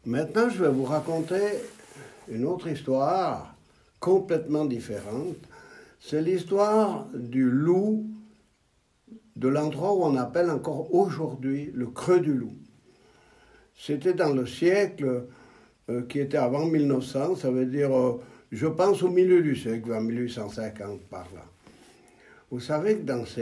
Maintenant, je vais vous raconter une autre histoire complètement différente. C'est l'histoire du loup, de l'endroit où on appelle encore aujourd'hui le Creux du Loup. C'était dans le siècle qui était avant 1900, ça veut dire, je pense au milieu du siècle, vers 1850 par là. Vous savez que dans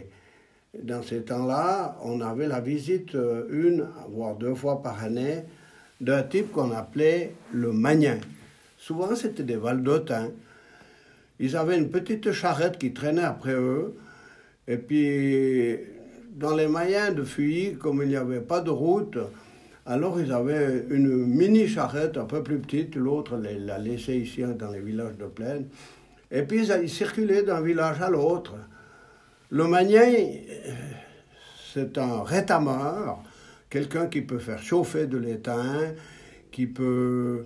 ces temps-là, on avait la visite une, voire deux fois par année, d'un type qu'on appelait le magnin. Souvent, c'était des valdotins. Ils avaient une petite charrette qui traînait après eux. Et puis, dans les moyens de fuir, comme il n'y avait pas de route, alors ils avaient une mini-charrette un peu plus petite. L'autre l'a laissée ici dans les villages de plaine. Et puis, ils circulaient d'un village à l'autre. Le magnin, c'est un rétameur, quelqu'un qui peut faire chauffer de l'étain, qui peut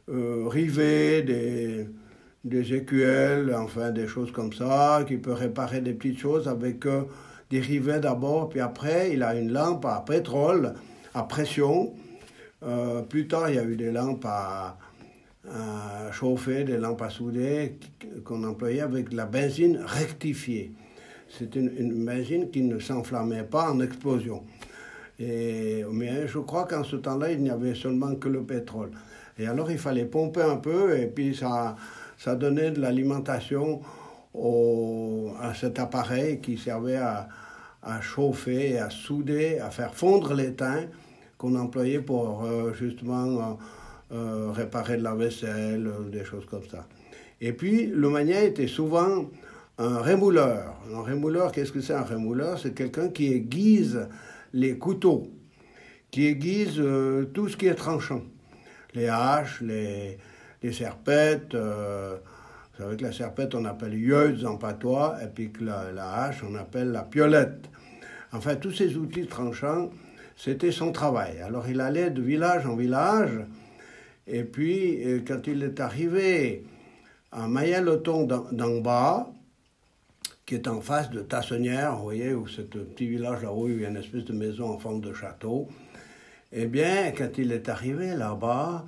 river des écuelles, enfin des choses comme ça, qui peut réparer des petites choses avec des rivets d'abord, puis après il a une lampe à pétrole, à pression. Plus tard il y a eu des lampes à chauffer, des lampes à souder qu'on employait avec de la benzine rectifiée. C'était une benzine qui ne s'enflammait pas en explosion. Mais je crois qu'en ce temps-là, il n'y avait seulement que le pétrole. Et alors, il fallait pomper un peu, et puis ça donnait de l'alimentation à cet appareil qui servait à chauffer, à souder, à faire fondre l'étain qu'on employait pour justement réparer de la vaisselle, des choses comme ça. Et puis, le magnin était souvent un rémouleur. Un rémouleur, qu'est-ce que c'est un rémouleur? C'est quelqu'un qui aiguise les couteaux, qui aiguise tout ce qui est tranchant. Les haches, les serpettes. Vous savez que la serpette, on appelle yeuse en patois, et puis que la hache, on appelle la piolette. Enfin, tous ces outils tranchants, c'était son travail. Alors, il allait de village en village, et puis, quand il est arrivé à Maillet-le-Thon d'en bas, qui est en face de Tassenières, vous voyez, où c'est un petit village là-haut, où il y a une espèce de maison en forme de château. Eh bien, quand il est arrivé là-bas,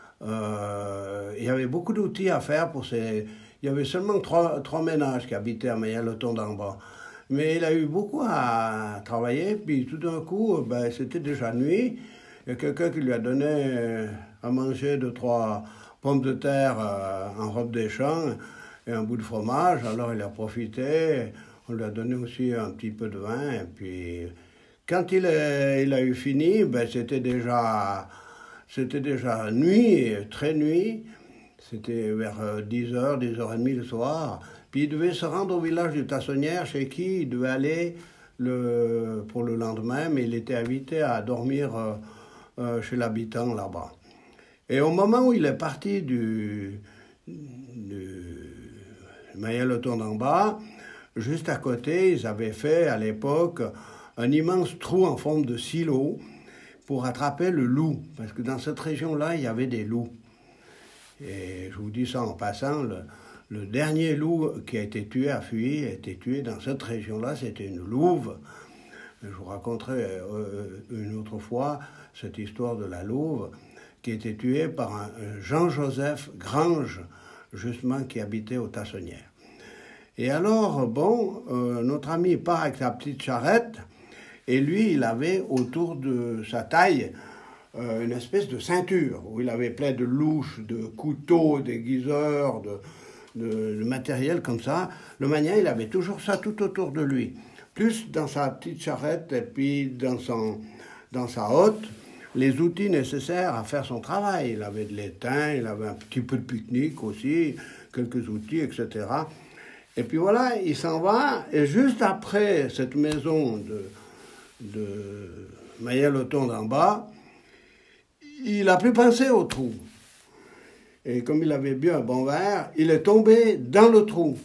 il y avait beaucoup d'outils à faire pour ces... Il y avait seulement trois ménages qui habitaient à Maillet-le-Thon d'en bas. Mais il a eu beaucoup à travailler, puis tout d'un coup, c'était déjà nuit. Il y a quelqu'un qui lui a donné à manger 2-3 pommes de terre en robe des champs et un bout de fromage. Alors il a profité, on lui a donné aussi un petit peu de vin. Et puis quand il a eu fini, c'était déjà nuit, très nuit. C'était vers 10h, 10h30 le soir. Puis il devait se rendre au village de Tassenières, chez qui il devait aller pour le lendemain, mais il était invité à dormir chez l'habitant là-bas. Et au moment où il est parti du Maillet-le-Thon d'en bas, juste à côté, ils avaient fait à l'époque un immense trou en forme de silo pour attraper le loup, parce que dans cette région-là, il y avait des loups. Et je vous dis ça en passant, le dernier loup qui a été tué à Fuy a été tué dans cette région-là, c'était une louve. Je vous raconterai une autre fois cette histoire de la louve qui a été tuée par un Jean-Joseph Grange, justement, qui habitait aux Tassenières. Et alors, notre ami part avec sa petite charrette, et lui, il avait autour de sa taille une espèce de ceinture, où il avait plein de louches, de couteaux, d'aiguiseurs, de matériel comme ça. Le magnin, il avait toujours ça tout autour de lui. Plus dans sa petite charrette, et puis dans sa hotte, les outils nécessaires à faire son travail. Il avait de l'étain, il avait un petit peu de pique-nique aussi, quelques outils, etc. Et puis voilà, il s'en va, et juste après cette maison de Maillet-le-Thon d'en bas, il n'a plus pensé au trou. Et comme il avait bu un bon verre, il est tombé dans le trou.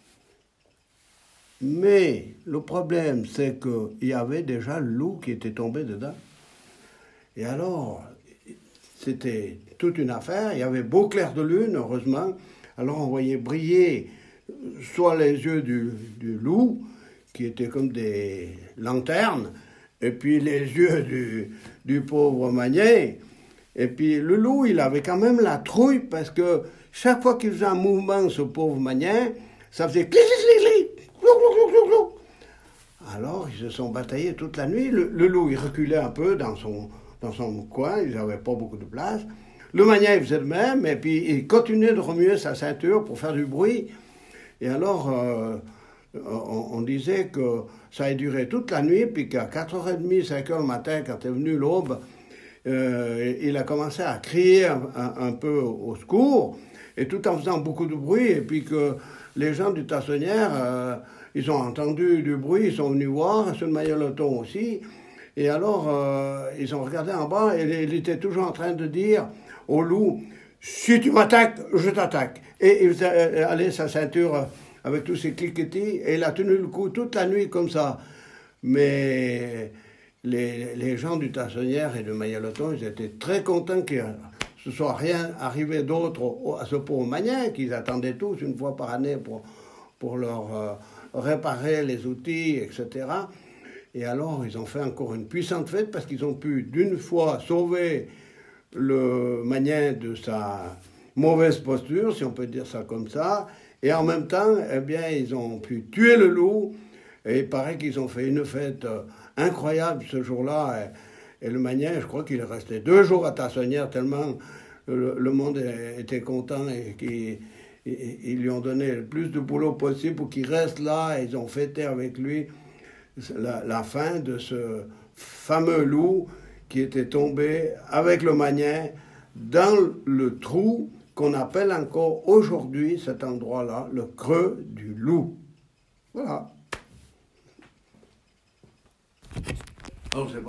Mais le problème, c'est qu'il y avait déjà le loup qui était tombé dedans. Et alors, c'était toute une affaire. Il y avait beau clair de lune, heureusement. Alors on voyait briller soit les yeux du loup, qui étaient comme des lanternes, et puis les yeux du pauvre magnin. Et puis le loup, il avait quand même la trouille parce que chaque fois qu'il faisait un mouvement, ce pauvre magnin, ça faisait clic, clic, clic, clic, clou, clou, clou, clou. Alors ils se sont bataillés toute la nuit. Le loup, il reculait un peu dans son coin, il n'avait pas beaucoup de place. Le magnin, il faisait de même, et puis il continuait de remuer sa ceinture pour faire du bruit. Et alors, on disait que ça a duré toute la nuit, puis qu'à 4h30, 5h le matin, quand est venue l'aube, il a commencé à crier un peu au secours, et tout en faisant beaucoup de bruit, et puis que les gens du Tassonnière, ils ont entendu du bruit, ils sont venus voir, sur le Mailleloton aussi, et alors ils ont regardé en bas, et il était toujours en train de dire au loup, si tu m'attaques, je t'attaque. Et il faisait aller sa ceinture avec tous ses cliquetis, et il a tenu le coup toute la nuit comme ça. Mais les gens du Tassonnière et de Mailleloton, ils étaient très contents qu'il ne se soit rien arrivé d'autre à ce pauvre magnin, qu'ils attendaient tous une fois par année pour leur réparer les outils, etc. Et alors, ils ont fait encore une puissante fête parce qu'ils ont pu, d'une fois, sauver le magnin de sa mauvaise posture, si on peut dire ça comme ça, et en même temps, eh bien, ils ont pu tuer le loup, et il paraît qu'ils ont fait une fête incroyable ce jour-là, et le magnin, je crois qu'il est resté 2 jours à Tassonnière, tellement le monde était content, et qu'ils lui ont donné le plus de boulot possible pour qu'il reste là, et ils ont fêté avec lui la fin de ce fameux loup qui était tombé avec le magnin dans le trou qu'on appelle encore aujourd'hui, cet endroit-là, le creux du loup. Voilà. Alors,